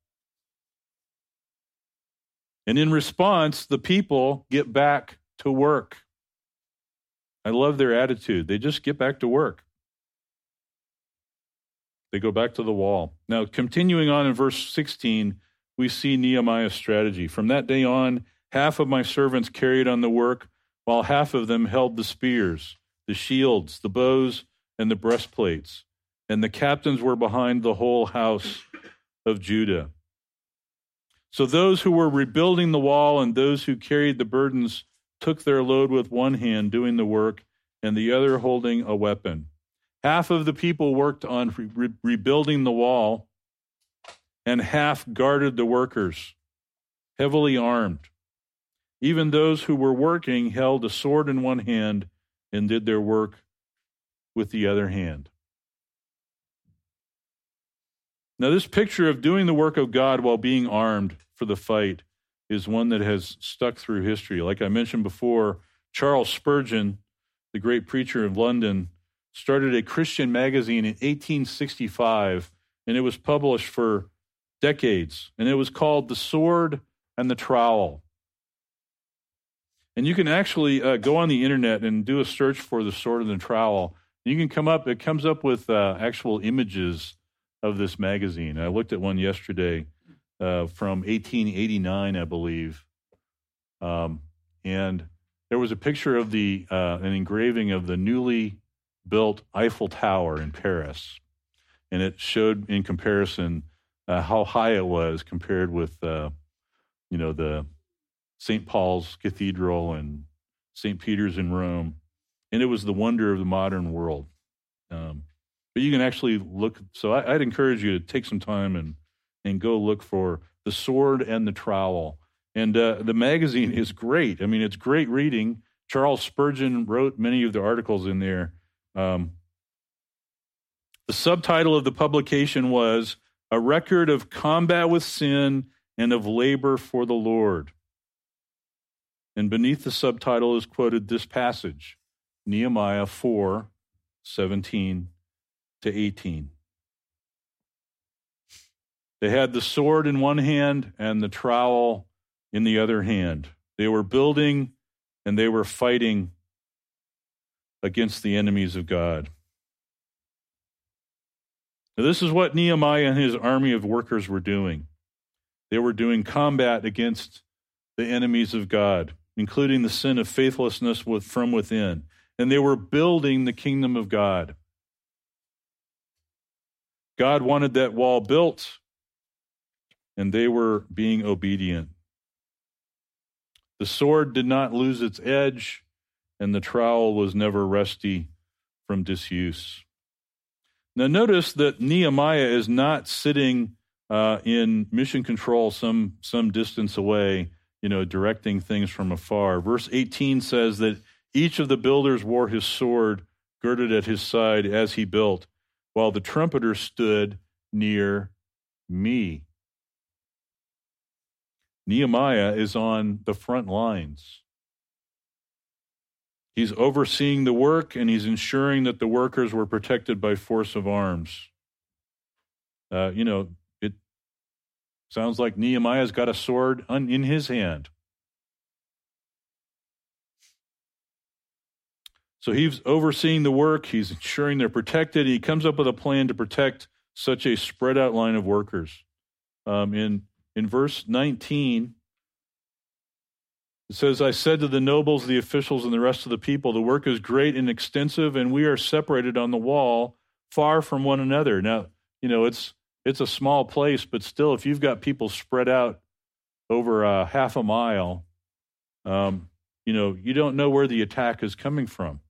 And in response, the people get back to work. I love their attitude. They just get back to work. They go back to the wall. Now, continuing on in verse sixteen, we see Nehemiah's strategy. From that day on, half of my servants carried on the work, while half of them held the spears, the shields, the bows, and the breastplates. And the captains were behind the whole house of Judah. So those who were rebuilding the wall and those who carried the burdens took their load with one hand doing the work and the other holding a weapon. Half of the people worked on re- rebuilding the wall, and half guarded the workers, heavily armed. Even those who were working held a sword in one hand and did their work with the other hand. Now, this picture of doing the work of God while being armed for the fight is one that has stuck through history. Like I mentioned before, Charles Spurgeon, the great preacher of London, started a Christian magazine in eighteen sixty-five, and it was published for decades, and it was called The Sword and the Trowel. And you can actually uh, go on the internet and do a search for The Sword and the Trowel. You can come up, it comes up with uh, actual images of this magazine. I looked at one yesterday uh, from eighteen eighty-nine, I believe. Um, and there was a picture of the, uh, an engraving of the newly built Eiffel Tower in Paris. And it showed in comparison uh, how high it was compared with, uh, you know, the Saint Paul's Cathedral and Saint Peter's in Rome. And it was the wonder of the modern world. Um, but you can actually look. So I, I'd encourage you to take some time and, and go look for The Sword and the Trowel. And uh, the magazine is great. I mean, it's great reading. Charles Spurgeon wrote many of the articles in there. Um, the subtitle of the publication was A Record of Combat with Sin and of Labor for the Lord. And beneath the subtitle is quoted this passage, Nehemiah four, seventeen to eighteen. They had the sword in one hand and the trowel in the other hand. They were building and they were fighting against the enemies of God. Now, this is what Nehemiah and his army of workers were doing. They were doing combat against the enemies of God, including the sin of faithlessness with, from within. And they were building the kingdom of God. God wanted that wall built, and they were being obedient. The sword did not lose its edge, and the trowel was never rusty from disuse. Now notice that Nehemiah is not sitting uh, in mission control some, some distance away, you know, directing things from afar. Verse eighteen says that each of the builders wore his sword girded at his side as he built, while the trumpeter stood near me. Nehemiah is on the front lines. He's overseeing the work, and he's ensuring that the workers were protected by force of arms. Uh, you know, it sounds like Nehemiah's got a sword on, in his hand. So he's overseeing the work. He's ensuring they're protected. He comes up with a plan to protect such a spread out line of workers. Um, in in verse nineteen, it says, I said to the nobles, the officials, and the rest of the people, the work is great and extensive, and we are separated on the wall far from one another. Now, you know, it's it's a small place, but still, if you've got people spread out over uh, half a mile, um, you know, you don't know where the attack is coming from.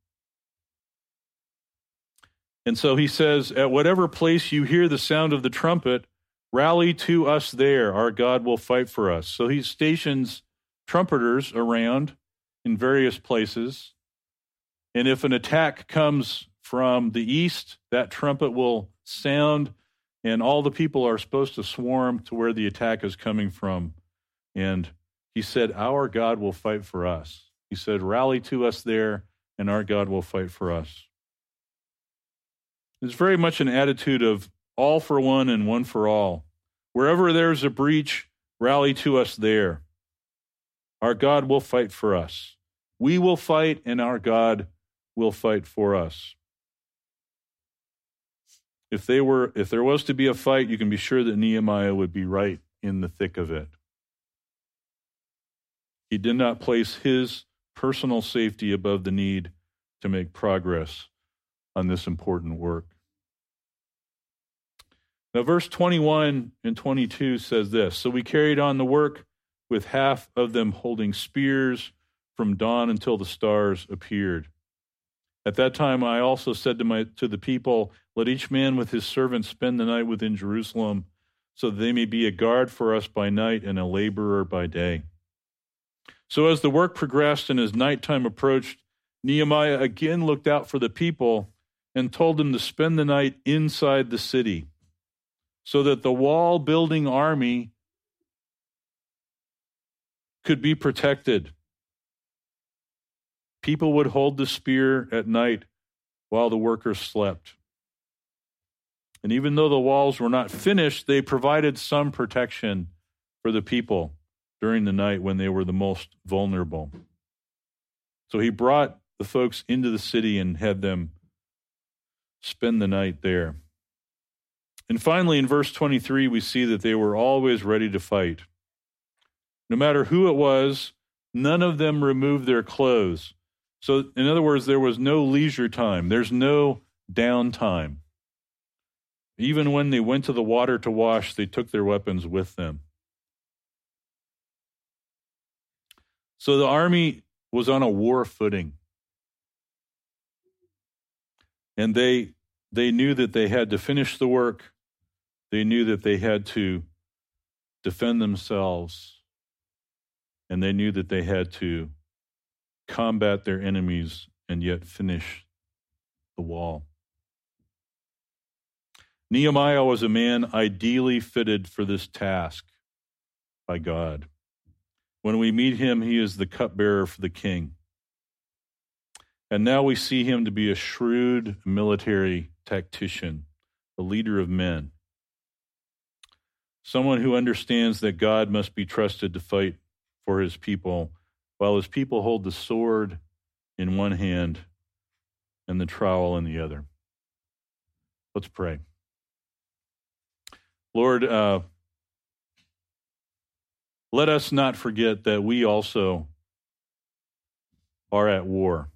And so he says, at whatever place you hear the sound of the trumpet, rally to us there. Our God will fight for us. So he stations trumpeters around in various places. And if an attack comes from the east, that trumpet will sound, and all the people are supposed to swarm to where the attack is coming from. And he said, our God will fight for us. He said, rally to us there, and our God will fight for us. It's very much an attitude of all for one and one for all. Wherever there's a breach, rally to us there. Our God will fight for us. We will fight, and our God will fight for us. If they were, if there was to be a fight, you can be sure that Nehemiah would be right in the thick of it. He did not place his personal safety above the need to make progress on this important work. Now, verse twenty-one and twenty-two says this, so we carried on the work with half of them holding spears from dawn until the stars appeared. At that time I also said to my to the people, let each man with his servant spend the night within Jerusalem, so that they may be a guard for us by night and a laborer by day. So as the work progressed and as nighttime approached, Nehemiah again looked out for the people and told them to spend the night inside the city, so that the wall-building army could be protected. People would hold the spear at night while the workers slept. And even though the walls were not finished, they provided some protection for the people during the night when they were the most vulnerable. So he brought the folks into the city and had them spend the night there. And finally, in verse twenty-three, we see that they were always ready to fight. No matter who it was, none of them removed their clothes. So, in other words, there was no leisure time. There's no downtime. Even when they went to the water to wash, they took their weapons with them. So the army was on a war footing. And they they knew that they had to finish the work. They knew that they had to defend themselves. And they knew that they had to combat their enemies and yet finish the wall. Nehemiah was a man ideally fitted for this task by God. When we meet him, he is the cupbearer for the king. And now we see him to be a shrewd military tactician, a leader of men, someone who understands that God must be trusted to fight for his people, while his people hold the sword in one hand and the trowel in the other. Let's pray. Lord, uh, let us not forget that we also are at war.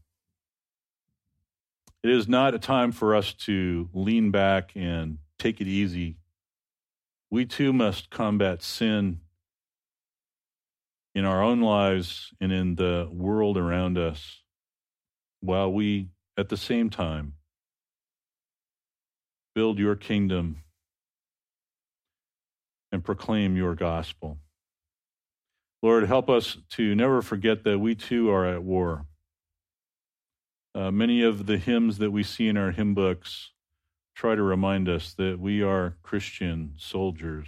It is not a time for us to lean back and take it easy. We too must combat sin in our own lives and in the world around us, while we, at the same time, build your kingdom and proclaim your gospel. Lord, help us to never forget that we too are at war. Uh, many of the hymns that we see in our hymn books try to remind us that we are Christian soldiers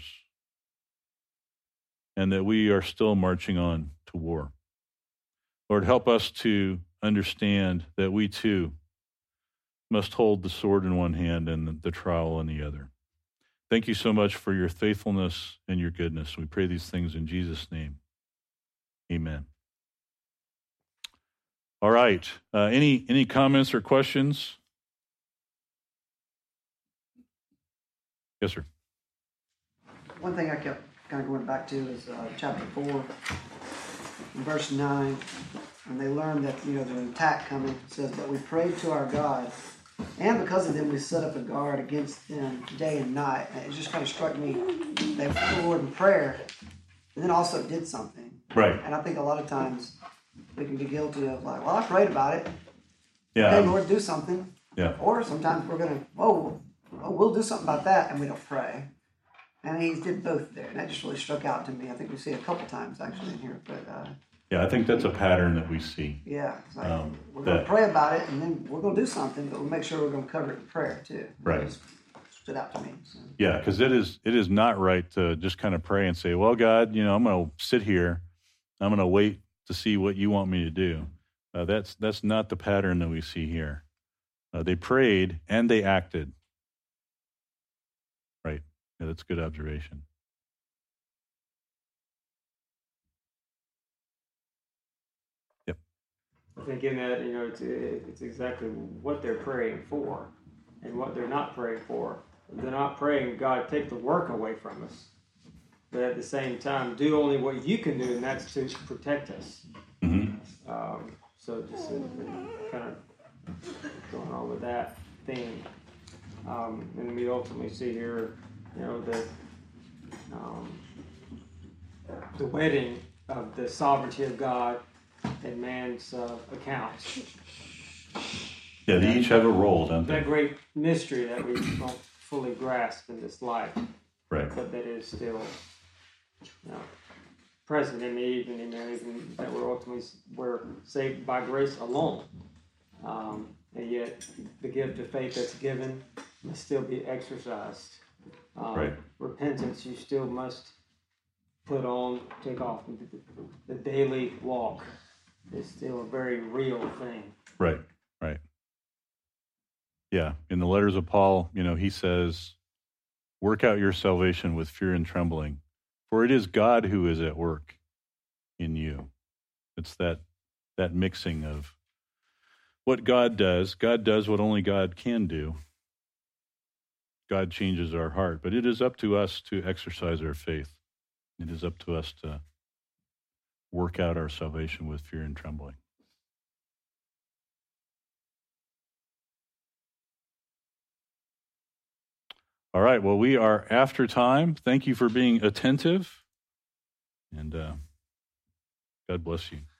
and that we are still marching on to war. Lord, help us to understand that we too must hold the sword in one hand and the trowel in the other. Thank you so much for your faithfulness and your goodness. We pray these things in Jesus' name. Amen. All right. Uh, any any comments or questions? Yes, sir. One thing I kept kind of going back to is uh, chapter four, verse nine. And they learned that, you know, there's an attack coming. It says, but we prayed to our God, and because of them, we set up a guard against them day and night. And it just kind of struck me. They went to the Lord in prayer, and then also did something. Right. And I think a lot of times we can be guilty of like, well, I prayed about it. Yeah. Okay, Lord, do something. Yeah. Or sometimes we're going to, oh, oh, we'll do something about that, and we don't pray. And he did both there, and that just really struck out to me. I think we see it a couple times actually in here, but uh, yeah, I think that's a pattern that we see. yeah, it's like um, we're going to that, pray about it, and then we're going to do something, but we'll make sure we're going to cover it in prayer too. Right. It just stood out to me. So. Yeah, because it is it is not right to just kind of pray and say, well, God, you know, I'm going to sit here, I'm going to wait to see what you want me to do. Uh, that's that's not the pattern that we see here. Uh, they prayed and they acted. Right. Yeah, that's a good observation. Yep. I think in that, you know, it's, it's exactly what they're praying for and what they're not praying for. They're not praying, God, take the work away from us. But at the same time, do only what you can do, and that's to protect us. Mm-hmm. Um, so just uh, kind of going on with that theme. Um, and we ultimately see here, you know, the um, the wedding of the sovereignty of God and man's uh, accounts. Yeah, they each have a role, don't they? That great mystery that we don't fully grasp in this life, right? But that is still, you know, present in me, even in there, even that we're ultimately we're saved by grace alone, um, and yet the gift of faith that's given must still be exercised. Um, right. Repentance, you still must put on, take off. The, the daily walk is still a very real thing. Right. Right. Yeah. In the letters of Paul, you know, he says, "Work out your salvation with fear and trembling, for it is God who is at work in you." It's that that mixing of what God does. God does what only God can do. God changes our heart, but it is up to us to exercise our faith. It is up to us to work out our salvation with fear and trembling. All right, well, we are after time. Thank you for being attentive, and uh, God bless you.